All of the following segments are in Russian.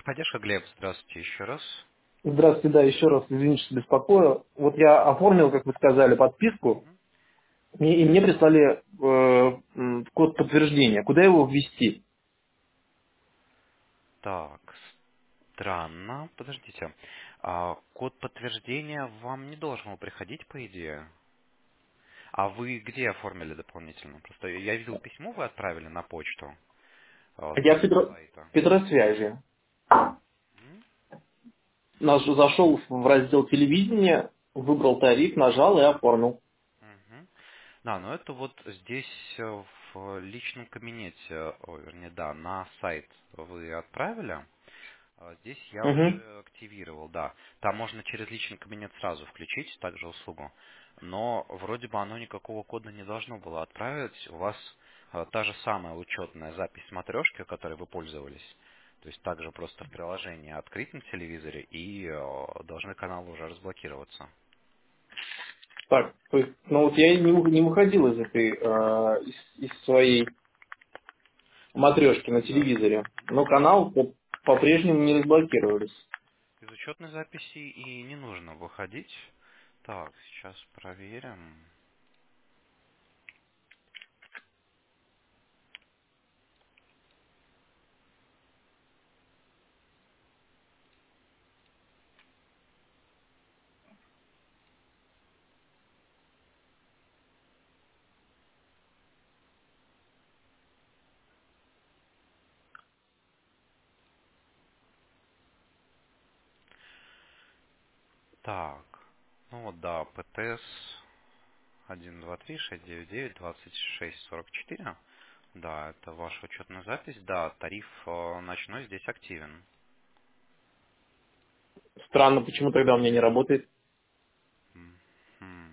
Поддержка, Глеб, здравствуйте еще раз. Здравствуйте, да, еще раз извините, что беспокою. Вот я оформил, как вы сказали, подписку, Мгм. и мне прислали код подтверждения. Куда его ввести? Так, странно. Подождите. Код подтверждения вам не должен был приходить, по идее. А вы где оформили дополнительно? Просто я видел письмо, вы отправили на почту с Я в нашего сайта. Петросвязи. Мгм. Зашел в раздел телевидения, выбрал тариф, нажал и оформил. Мгм. Да, но это вот здесь в личном кабинете, вернее, да, на сайт вы отправили. Здесь я Угу. уже активировал, да. Там можно через личный кабинет сразу включить также услугу. Но вроде бы оно никакого кода не должно было отправить. У вас та же самая учетная запись смотрешки, которой вы пользовались. То есть также просто в приложении открыть на телевизоре и должны каналы уже разблокироваться. Так, то есть, ну вот я не выходил из этой, из своей матрешки на Да. телевизоре, но канал по-прежнему не разблокировались. Из учетной записи и не нужно выходить. Так, сейчас проверим. Так, ну вот да, ПТС 123-699-26-44. Да, это ваша учетная запись. Да, тариф ночной здесь активен. Странно, почему тогда у меня не работает. Мгм.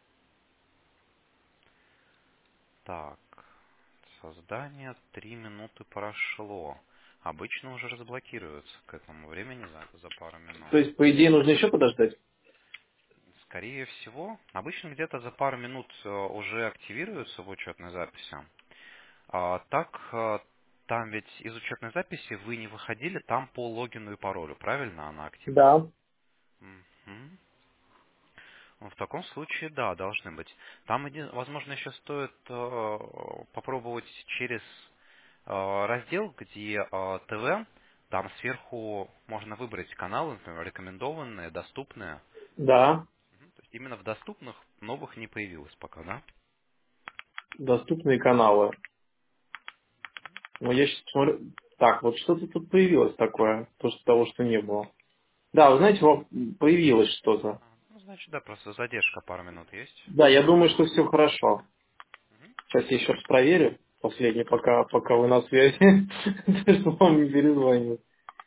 Так, создание 3 минуты прошло. Обычно уже разблокируется к этому времени за пару минут. То есть, по идее, нужно еще подождать? Скорее всего, обычно где-то за пару минут уже активируется в учетной записи. Так, там ведь из учетной записи вы не выходили, там по логину и паролю, правильно она активна? Да. Мгм. Ну, в таком случае, да, должны быть. Там, возможно, еще стоит попробовать через раздел, где ТВ, там сверху можно выбрать каналы, например, рекомендованные, доступные. Да. То есть именно в доступных новых не появилось пока, да? Доступные каналы. Ну, я сейчас смотрю. Так, вот что-то тут появилось такое, после того, что не было. Да, вы знаете, вот появилось что-то. Ну, значит, да, просто задержка пару минут есть. Да, я думаю, что все хорошо. Сейчас я еще раз проверю. Последний, пока вы на связи. Что вам не перезвонит.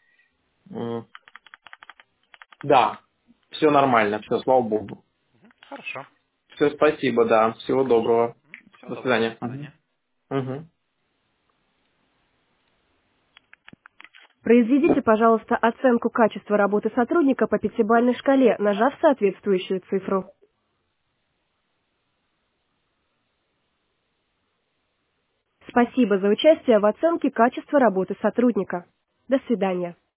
Да, все нормально, все, слава богу. Хорошо. Все, спасибо, да. Всего доброго. Всего До доброго, до свидания. свидания. Мгм. Произведите, пожалуйста, оценку качества работы сотрудника по пятибалльной шкале, нажав соответствующую цифру. Спасибо за участие в оценке качества работы сотрудника. До свидания.